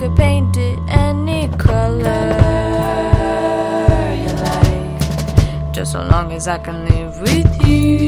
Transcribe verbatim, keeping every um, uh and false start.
could paint it any color you like, just so long as I can live with you.